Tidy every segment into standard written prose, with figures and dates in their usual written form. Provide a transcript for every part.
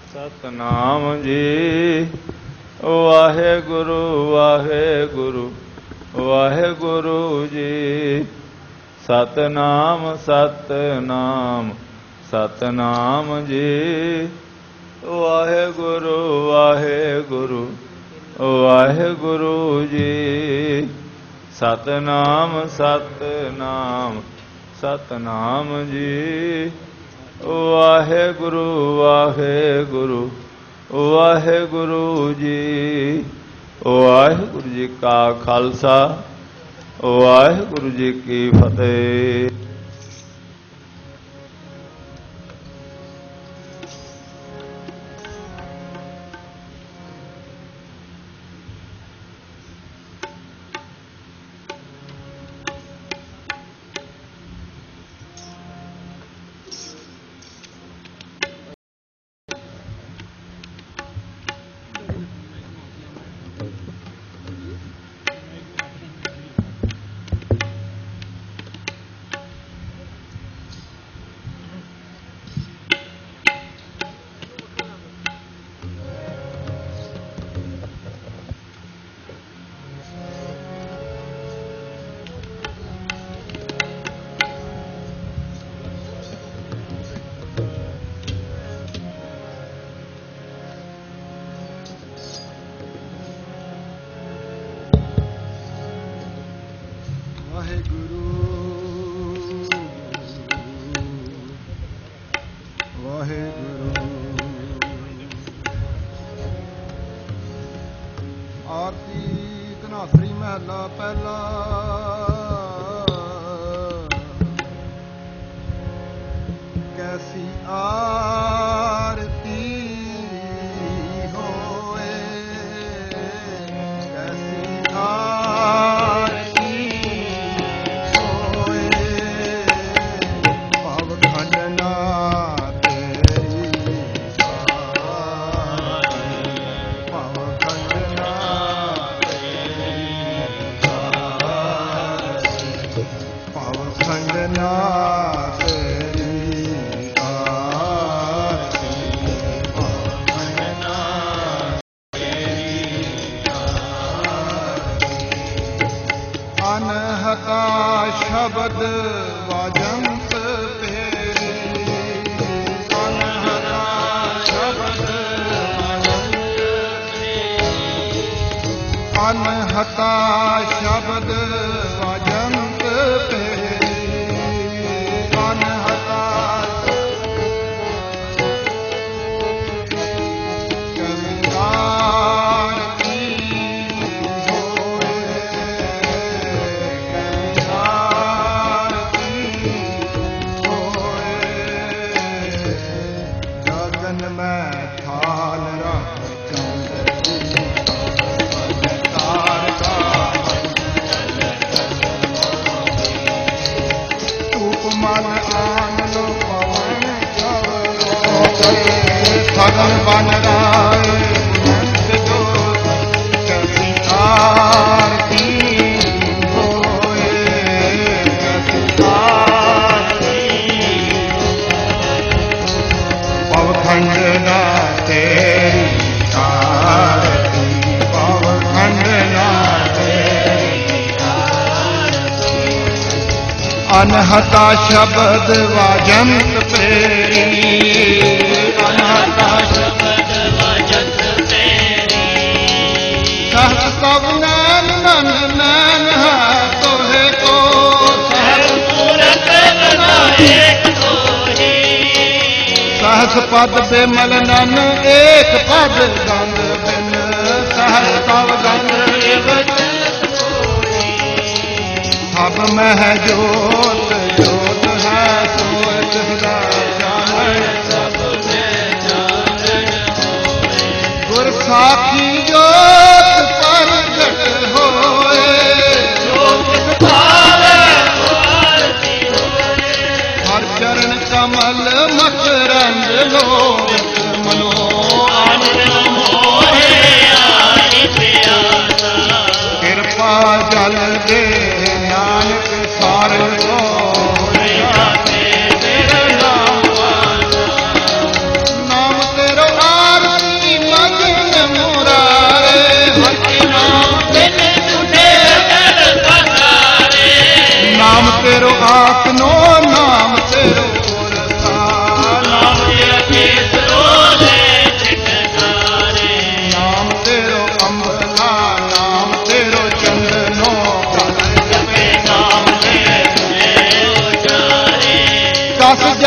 ਸਤਨਾਮ ਜੀ। ਵਾਹਿਗੁਰੂ ਵਾਹਿਗੁਰੂ ਵਾਹਿਗੁਰੂ ਜੀ। ਸਤਨਾਮ ਸਤਨਾਮ ਸਤਨਾਮ ਜੀ। ਵਾਹਿਗੁਰੂ ਵਾਹਿਗੁਰੂ ਵਾਹਿਗੁਰੂ ਜੀ। ਸਤਨਾਮ ਸਤਨਾਮ ਸਤਨਾਮ ਜੀ। ਵਾਹਿਗੁਰੂ ਵਾਹਿਗੁਰੂ ਵਾਹਿਗੁਰੂ ਜੀ। ਵਾਹਿਗੁਰੂ ਜੀ ਕਾ ਖਾਲਸਾ ਵਾਹਿਗੁਰੂ ਜੀ ਕੀ ਫਤਿਹ। ਅਨਹਤਾ ਸ਼ਬਦ ਵਾਜੰਤ ਤੇਰੀ, ਅਨਹਤਾ ਸ਼ਬਦ ਵਾਜੰਤ ਤੇਰੀ। ਸਹਸ ਸਭ ਨੈਣ ਨਨ ਨੈਣ ਹੈ ਤੋਹੇ ਕੋ, ਸਹਸ ਪੂਰਤ ਬਨਾਏ ਤੋਹੀ। ਸਹਸ ਪਦ ਬਿਮਲ ਨਨ ਏਕ ਪਦ ਗੰਗ ਬਿਨ, ਸਹਸ ਤਵ ਗੰਗ ਇਵ ਸਭ ਮਹਿ ਜੋਤ ਜੋਤ ਹੈ ਸੋਇ ਤਿਸਦਾ ਜਾਣੈ, ਸਭ ਮੈਂ ਜਾਣਨ ਹੋਏ। ਗੁਰ ਸਾਖੀ ਜੋਤ ਪ੍ਰਗਟ ਹੋਏ, ਜੋਤ ਭਾਵੈ ਆਰਤੀ ਹੋਏ। ਹਰ ਚਰਨ ਕਮਲ ਮਕਰੰਦ ਲੋਕ ਮਨੋ ਆਨੰਦ ਮੋਹਿ ਆਈ ਪਿਆਸਾ। ਕਿਰਪਾ ਜਲ ਦੇ ਨਾਨਕ ਸਾਰ ਨਾਮ ਤੇਰਾ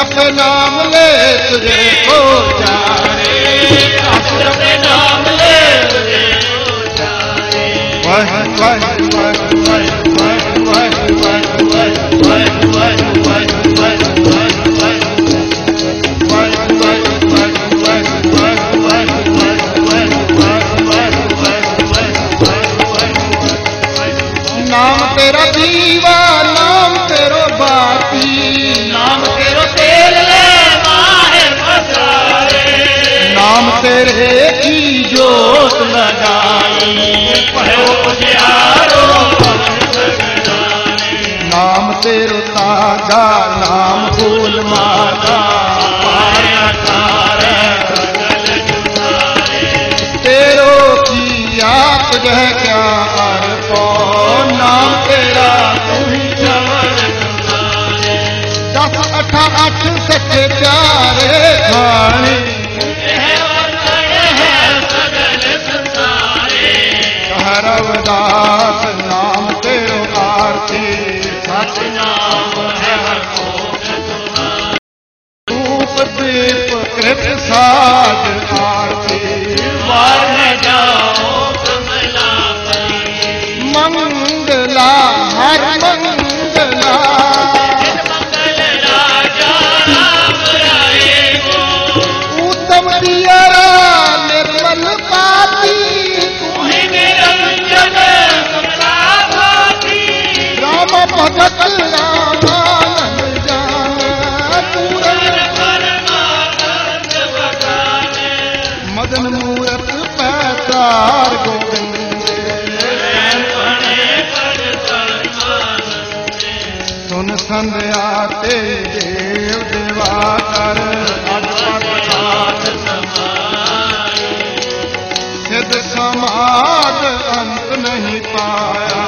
जपे नाम ले तुझे को चारे, जस जपे नाम ले तुझे को चारे। वाह वाह वाह वाह वाह वाह वाह वाह वाह वाह वाह नाम तेरा दीवा नाम तेरो बाती, नाम तेरो तेल ले माहे पसारे, नाम तेरे की जोत लगाई, पढ़ो उजियारो नाम तेरो ताजा नाम फूल माता, पाया तारे तेरो की याद है क्या अर्पो, नाम तेरा तू ही चमन दस अठा अठ सच्चे चारे खाने, रवदास नाम तेरो आरती, सच नाम है रूप दीप कृत साज आरती, वार में जाओ मंगला हर मंगला, उत्तम दियरा निर्मल पाती, राम भगत रामानंद जान, मदन मूरत पैसार गोविंद, सुन संध्या ते देव देवाकर, सिद्ध समाज अंत नहीं पाया,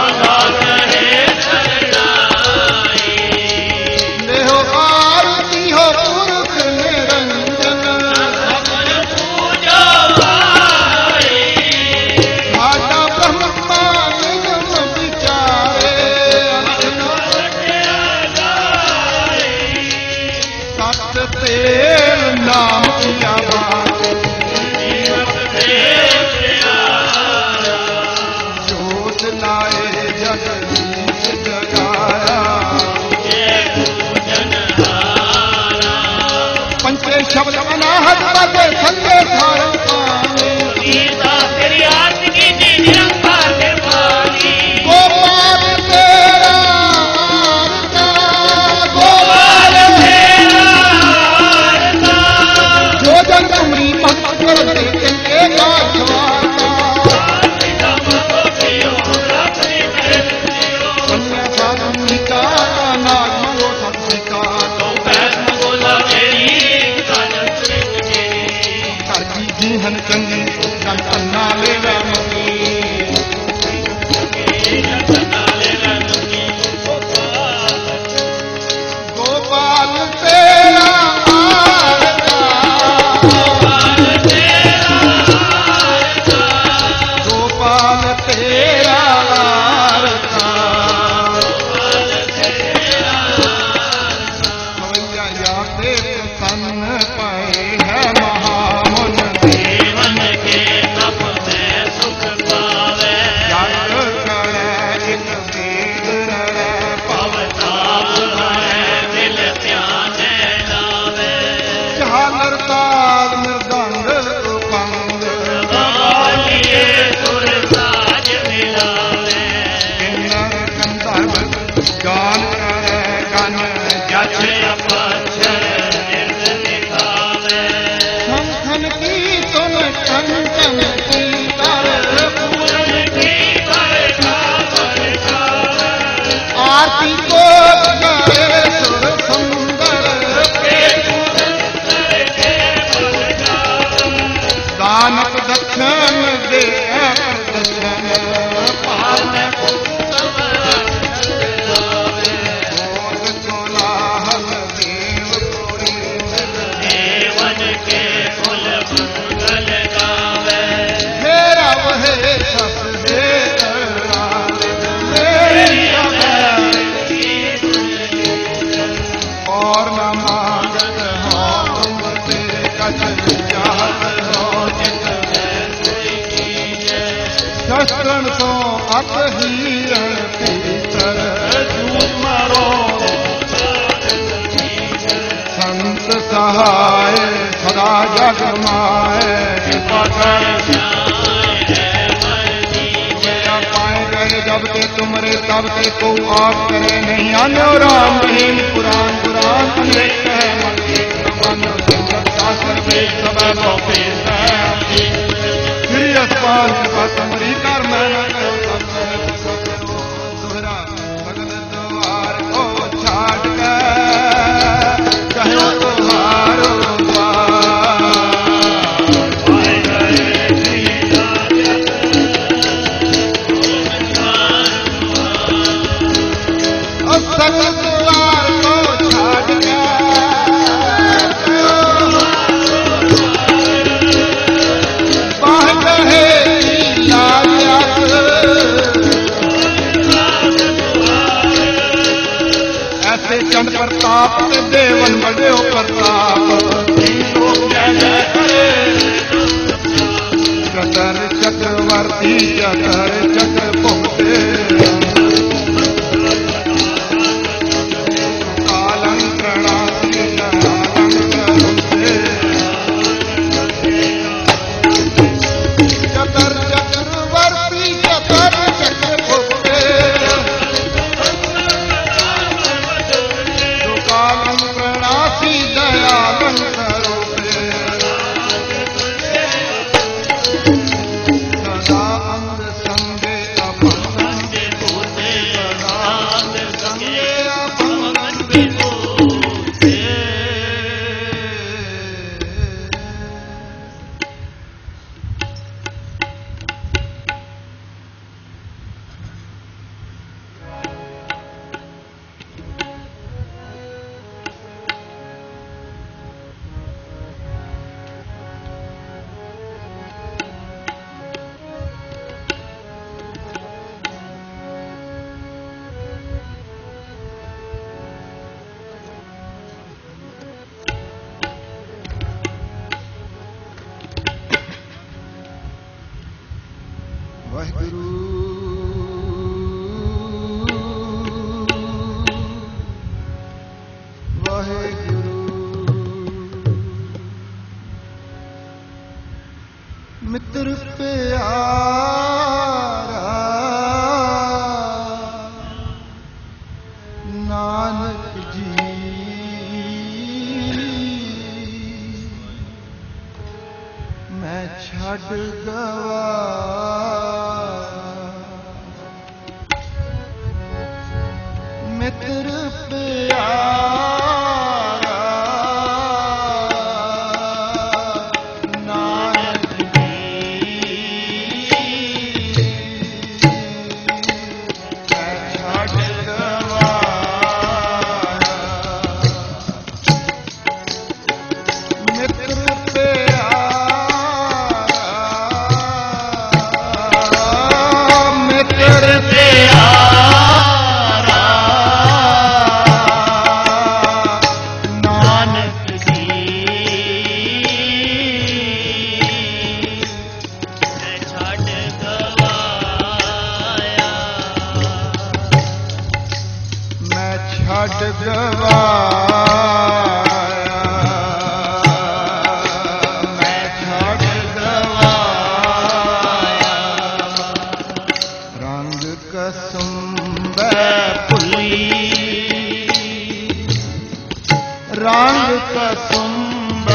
ले हो आरती हो पुरख निरंजन, राजा ब्रह्मा निगम विचारे, सत तेल नाम किया बात, जोत लाए जगदीश जगाया, पंचे शब्द अनाहत बाजे संगे धारण पानी, तेरी आरती की निरंकार निर्माणी, गोपाल तेरा आरता, गोपाल तेरा आरता, जो जन तुमरी भक्त करते इनके गाछवाता, कन्या साधनिका नाग मरो सत्सिका, जीहन चंगी जन अन्ना ले गोपाल तेरा आरता, गोपाल तेरा आरता, या तेरे तन पाए है महामुन, ताल मृदंग उपंग, किन्नर गंधर्व गान करे गन, शंखन की सुन कंचन की कर, आरती को करे सुर सुंदर, ਜੀਵਨ ਸੋ ਅਤ ਹੀ ਭੀਤਰ ਜੂਨ ਮਾਰੋ ਸੰਤ ਸਹਾय सदा जग माए कृपा कर पाए गए जब ते तुमरे तब ते को आप करे नहीं आने राम रहीम पुराण पुराण अनेक है मन संगत शास्त्र वेद सब लोके श्री अस्पान कृपा तुमरी कर मैं न करो दोहरा भगत द्वार को छाड़ के कहो तुम्हारो चंद प्रताप देवन बड़े प्रताप चतर चक्रवर्ती चतर चक्र भुगते कालंकरणासी चतर चक्रवर्ती चतर चक्र भुगते कालंकरणासी दयालं करोते सदा अंग संगे अपंग होते सदा अंग संगे अपंग होते वाहिगुरु वाहिगुरु मित्र प्यारा नानक जी मैं छड़ गवा मित्र प्यारा नानक जी मैं छड़ गवाया मित्र प्यारा मित्र छड़ गवाया मैं छड़ गवाया रंग कसुंब भुली रंग कसुंब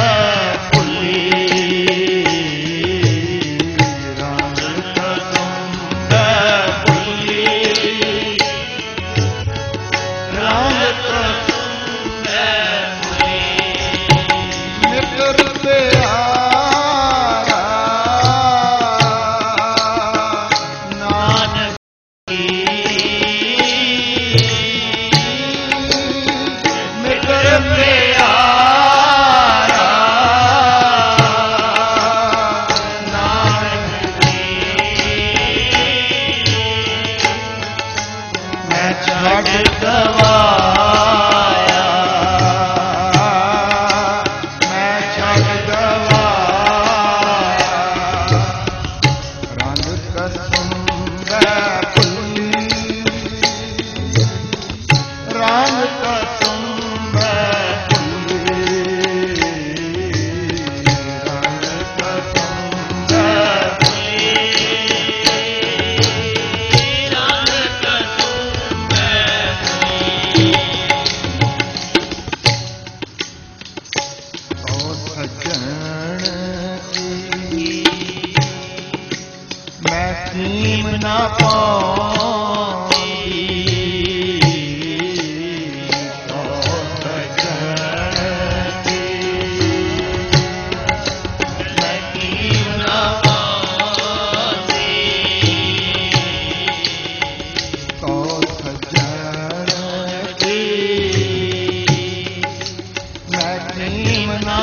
ਕੀਮ ਨਾ ਪਾਉਂਦੀ ਸੋ ਸਜਣ ਦੀ ਮੈਂ ਕੀਮ ਨਾ ਪਾਉਂਦੀ ਸੋ ਸਜਣ ਦੀ ਮੈਂ ਕੀਮ ਨਾ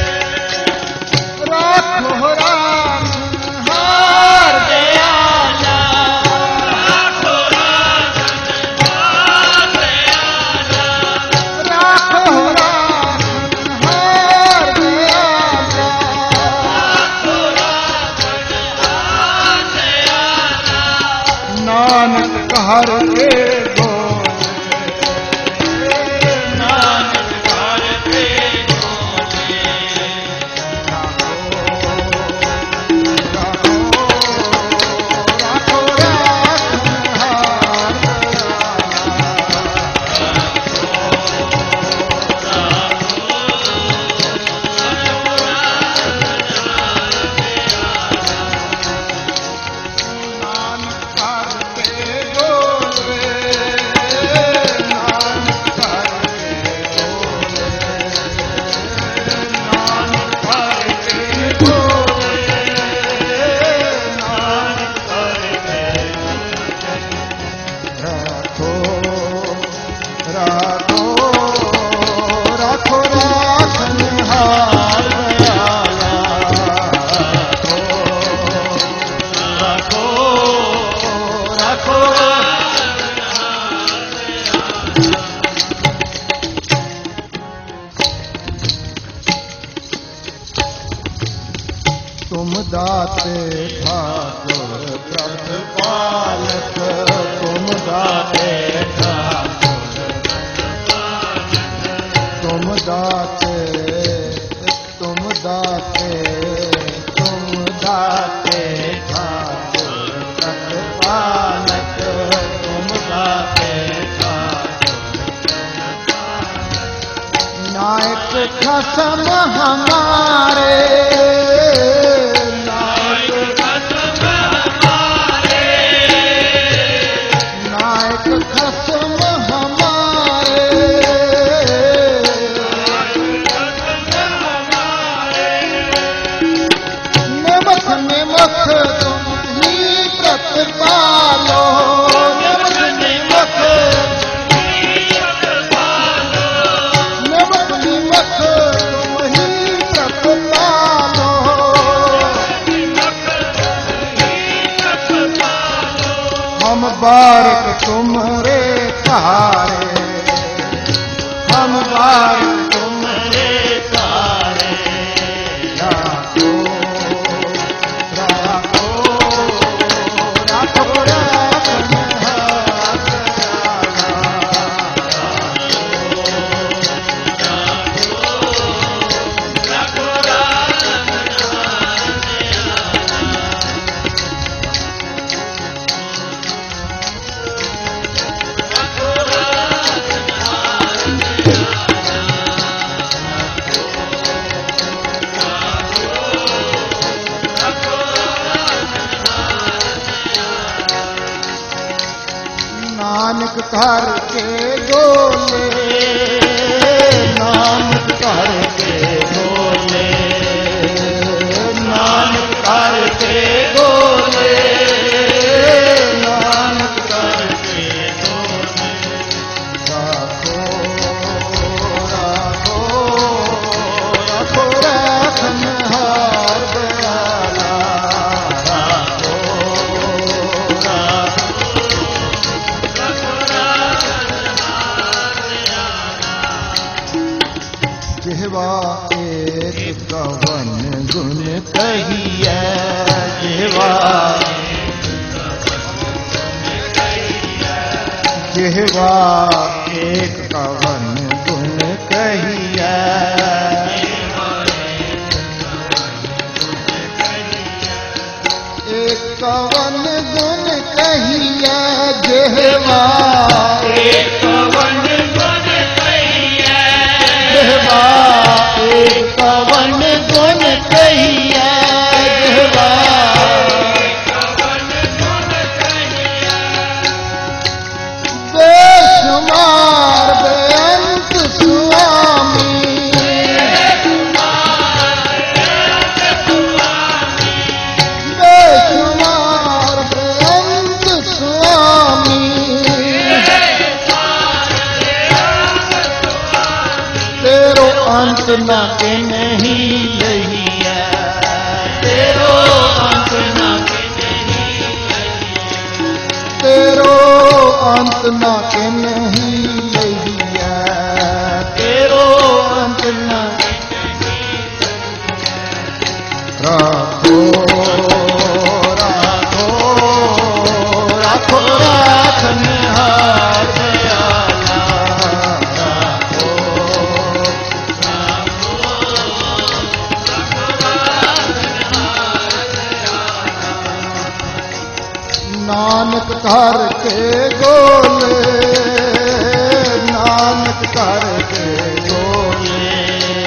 हार दयाला हर के दाते ठाकुर प्रतिपालक तुम दाते ठाकुर तुम दाते तुम दाते तुम दाते ठाकुर प्रतिपालक तुम दाते ठाकुर नायक खसम हमारे बारक तुम्हारे सहारे हम बारक तुम्हारे सहारे राखो राखो राखो नानक घर के डोले नानक घर के डोले नानक घर के डोले नानक घर के डोले राखो राखो राखो राखन हार दयाला राखो राखो जिहवा एक कवन गुण कहिए जिहवा जिहवा एक कवन गुण कहिए एक कवन गुण कहिए जिहवा एक कवन पवन गुण कहिए बेशुमार बेअंत स्वामी बेशुमार बेअंत स्वामी तेरो अंत न के नहीं लहिया तेरो अंत न के नहीं तेरो अंत न के नहीं लहिया तेरो अंत न राखो राखो राखो राखन ਨਾਨਕ ਘਰ ਕੇ ਗੋਲੇ, ਨਾਨਕ ਘਰ ਕੇ ਗੋਲੇ,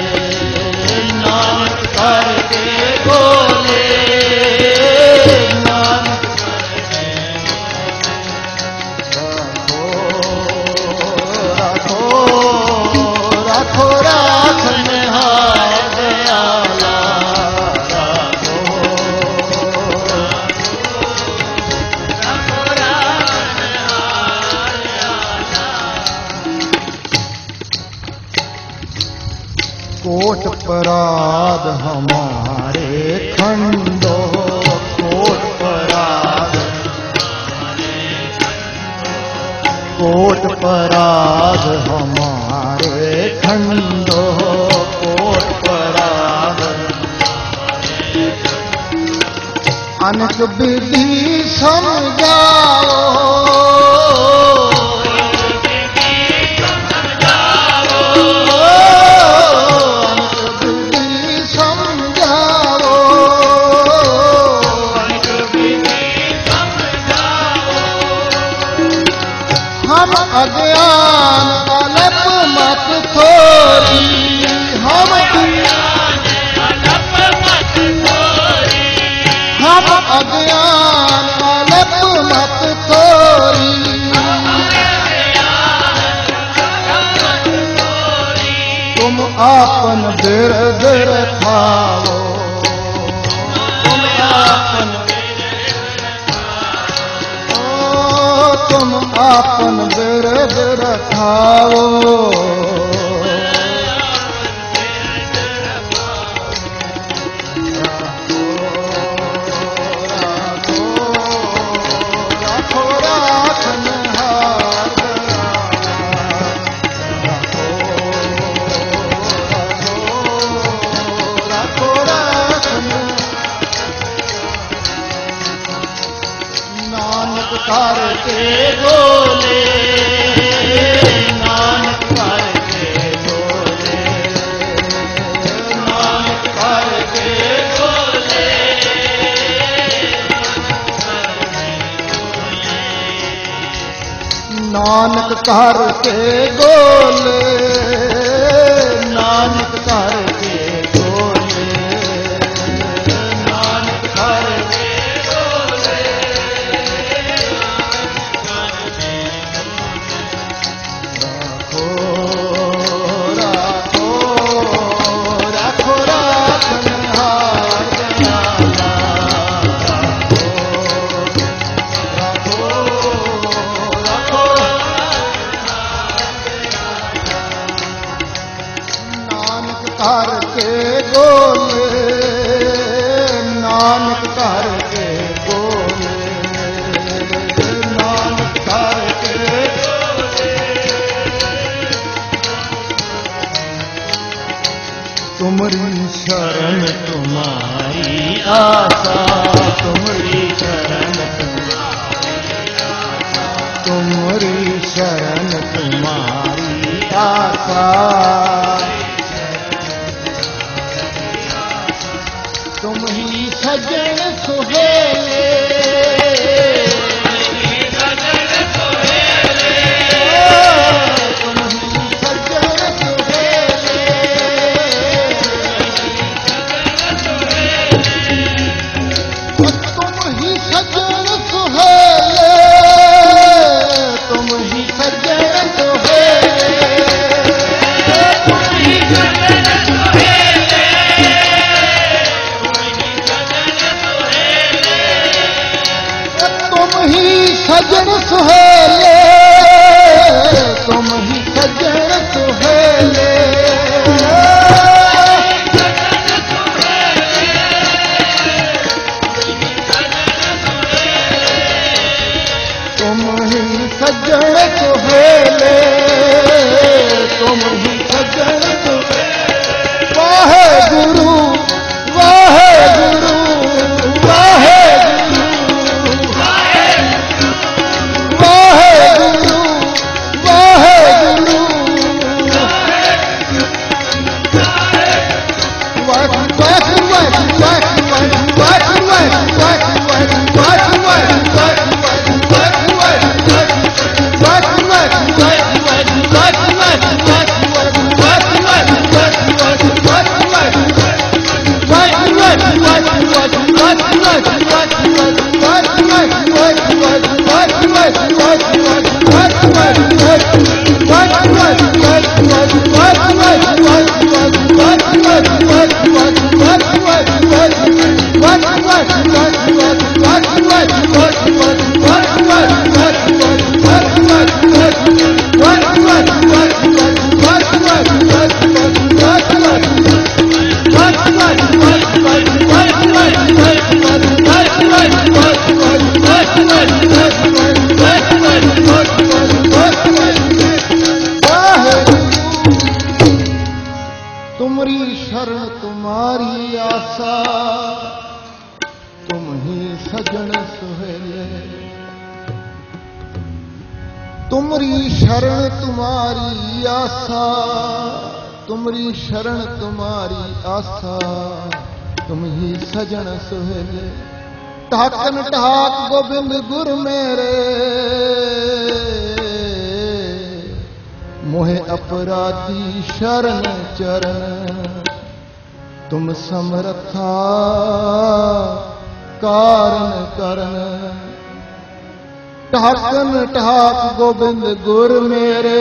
ਨਾਨਕ ਘਰ ਕੇ ਗੋਲੇ, ਨਾਨਕ ਘਰ ਕੇ ਰਾਖੋ ਰਾਖੋ ਰਾਖਨਹਾਰ ਦਇਆਲਾ, कोट पराध हमारे खंडो, कोट पराध, कोट पराध हमारे खंडो, कोट पराध अनक विधि समझाओ, अज्ञान अलप मत थोरी, हम अज्ञान अलप मत थोरी, तुम आपन बिरद रखाओ, तुम आपन, तुम आपन बिरद रखाओ, राखो राखनहार राखो राखन, नानक घर के गोले, नानक घर के गोले, नानक घर के गोले, नानक घर के गोले, नानक घर के गोले, नानक घर के घर के गोले, नानक घर के गोले, नानक घर के गोले, तुमरी शरण तुम्हारी आशा, तुमरी शरण तुम्हारी शरण तुम्हारी आशा, तुम ही सजन सुहेले, तुम ही सजन सुहेले, तुम ही सजन सुहेले, तुम ही सजन सुहेले, सजन सुहेले, तुम ही सजन सुहेले, तुम ही सजन सुहेले, तुम ही सजन सुहेले, वाहे गुरु वाहे गुरु वाहे गुरु, वाहे गुरु तुमरी शरण तुम्हारी आशा, तुम ही सजन सुहेले। तुमरी शरण तुम्हारी आशा, तुमरी शरण तुम्हारी आशा, तुम ही सजन सुहेले। ढाकन ढाक गोबिंद गुर मेरे, मोहे अपराधी शरण चरण। तुम समर्था कारण करन। ढाकन ढाक गोबिंद गुर मेरे,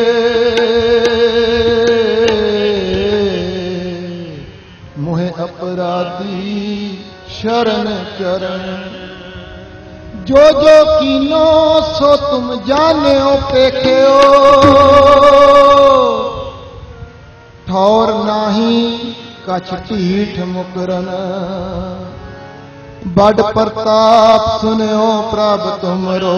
मोहे अपराधी शरण चरण। जो जो कीनो सो तुम जान्यो पेख्यो, ठौर नाही कछ ढीठ मुकरन। बड़ प्रताप सुन्यो प्रभ तुमरो,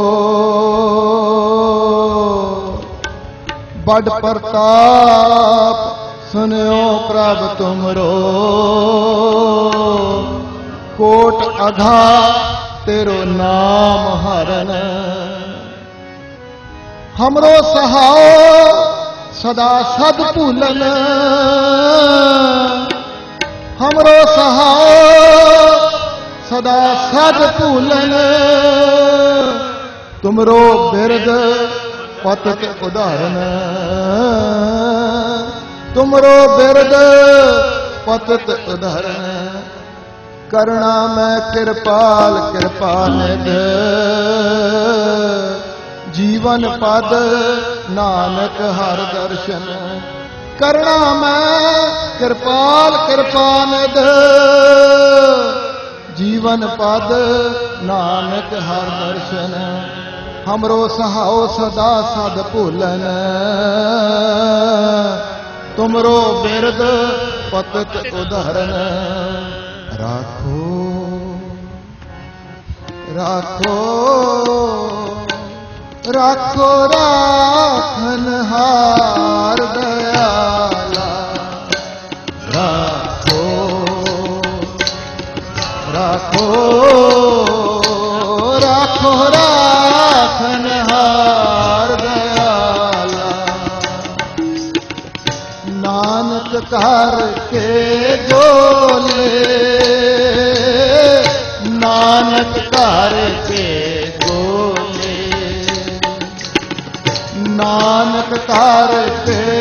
बड़ प्रताप सुन्यो प्रभ तुमरो। कोट अघा तेरो नाम हरन। हमरो सहाओ सदा सद भूलन। हमरो सहाओ सदा सद भूलन। तुमरो बिरद पतित उदाहरण। तुमरो बिरद पतित उदाहरण। करुणा मैं कृपाल कृपा निध। जीवन पद नानक हर दर्शन। करुणा मैं कृपाल कृपा निध। जीवन पद नानक हर दर्शन। हमरो सहाओ सदा सद भूलन। तुमरो बिरद पतित उदाहरण। राखो राखो राखो राखन हार दयाला। राखो राखो राखो राखन हार दयाला। नानक कर के गोले, नानक कर के गोले। नानक कर के